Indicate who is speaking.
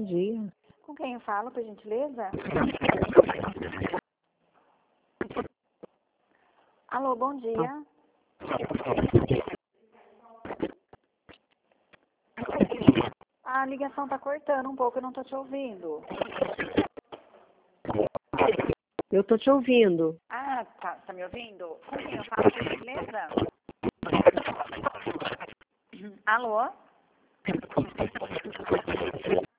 Speaker 1: bom dia.
Speaker 2: Com quem eu falo, por gentileza? Alô, bom dia. A ligação tá cortando um pouco, eu não tô te ouvindo.
Speaker 1: Eu tô te ouvindo.
Speaker 2: Ah, tá me ouvindo? Com quem eu falo, por gentileza? Alô?